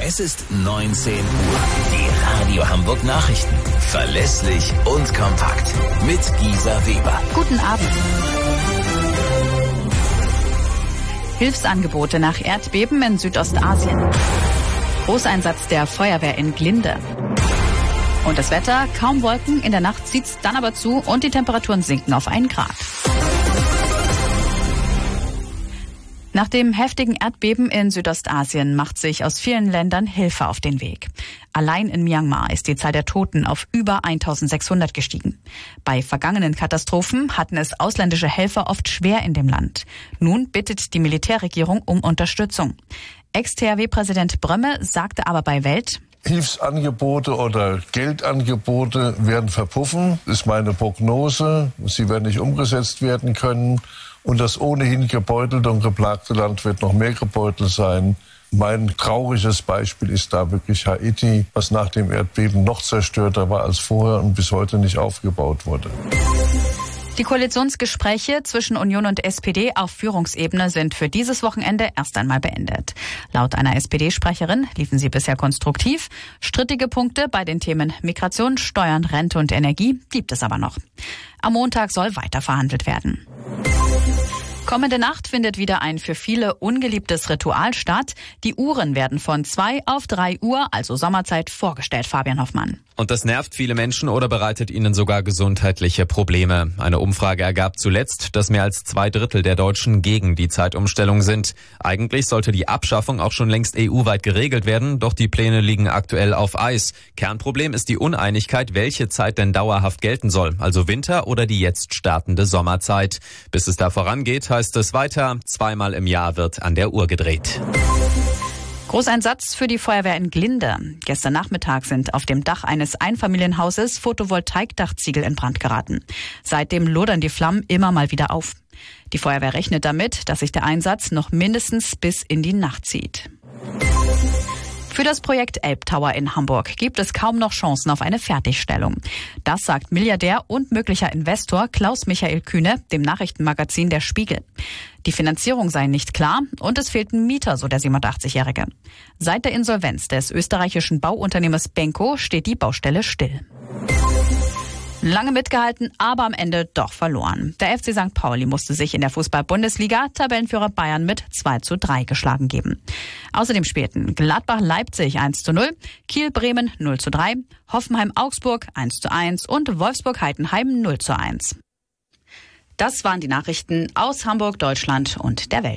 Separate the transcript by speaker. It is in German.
Speaker 1: Es ist 19 Uhr. Die Radio Hamburg Nachrichten. Verlässlich und kompakt. Mit Gisa Weber.
Speaker 2: Guten Abend. Hilfsangebote nach Erdbeben in Südostasien. Großeinsatz der Feuerwehr in Glinde. Und das Wetter, kaum Wolken, in der Nacht zieht's dann aber zu und die Temperaturen sinken auf 1 Grad. Nach dem heftigen Erdbeben in Südostasien macht sich aus vielen Ländern Hilfe auf den Weg. Allein in Myanmar ist die Zahl der Toten auf über 1600 gestiegen. Bei vergangenen Katastrophen hatten es ausländische Helfer oft schwer in dem Land. Nun bittet die Militärregierung um Unterstützung. Ex-THW-Präsident Brömme sagte aber bei Welt:
Speaker 3: Hilfsangebote oder Geldangebote werden verpuffen, ist meine Prognose. Sie werden nicht umgesetzt werden können. Und das ohnehin gebeutelte und geplagte Land wird noch mehr gebeutelt sein. Mein trauriges Beispiel ist da wirklich Haiti, was nach dem Erdbeben noch zerstörter war als vorher und bis heute nicht aufgebaut wurde.
Speaker 2: Die Koalitionsgespräche zwischen Union und SPD auf Führungsebene sind für dieses Wochenende erst einmal beendet. Laut einer SPD-Sprecherin liefen sie bisher konstruktiv. Strittige Punkte bei den Themen Migration, Steuern, Rente und Energie gibt es aber noch. Am Montag soll weiter verhandelt werden. Kommende Nacht findet wieder ein für viele ungeliebtes Ritual statt. Die Uhren werden von 2 auf 3 Uhr, also Sommerzeit, vorgestellt, Fabian Hoffmann.
Speaker 4: Und das nervt viele Menschen oder bereitet ihnen sogar gesundheitliche Probleme. Eine Umfrage ergab zuletzt, dass mehr als 2/3 der Deutschen gegen die Zeitumstellung sind. Eigentlich sollte die Abschaffung auch schon längst EU-weit geregelt werden, doch die Pläne liegen aktuell auf Eis. Kernproblem ist die Uneinigkeit, welche Zeit denn dauerhaft gelten soll, also Winter oder die jetzt startende Sommerzeit. Bis es da vorangeht, heißt es weiter, 2-mal im Jahr wird an der Uhr gedreht.
Speaker 2: Großeinsatz für die Feuerwehr in Glinde. Gestern Nachmittag sind auf dem Dach eines Einfamilienhauses Photovoltaikdachziegel in Brand geraten. Seitdem lodern die Flammen immer mal wieder auf. Die Feuerwehr rechnet damit, dass sich der Einsatz noch mindestens bis in die Nacht zieht. Für das Projekt Elbtower in Hamburg gibt es kaum noch Chancen auf eine Fertigstellung. Das sagt Milliardär und möglicher Investor Klaus-Michael Kühne dem Nachrichtenmagazin Der Spiegel. Die Finanzierung sei nicht klar und es fehlten Mieter, so der 87-Jährige. Seit der Insolvenz des österreichischen Bauunternehmens Benko steht die Baustelle still. Lange mitgehalten, aber am Ende doch verloren. Der FC St. Pauli musste sich in der Fußball-Bundesliga Tabellenführer Bayern mit 2:3 geschlagen geben. Außerdem spielten Gladbach-Leipzig 1:0, Kiel-Bremen 0:3, Hoffenheim-Augsburg 1:1 und Wolfsburg-Heidenheim 0:1. Das waren die Nachrichten aus Hamburg, Deutschland und der Welt.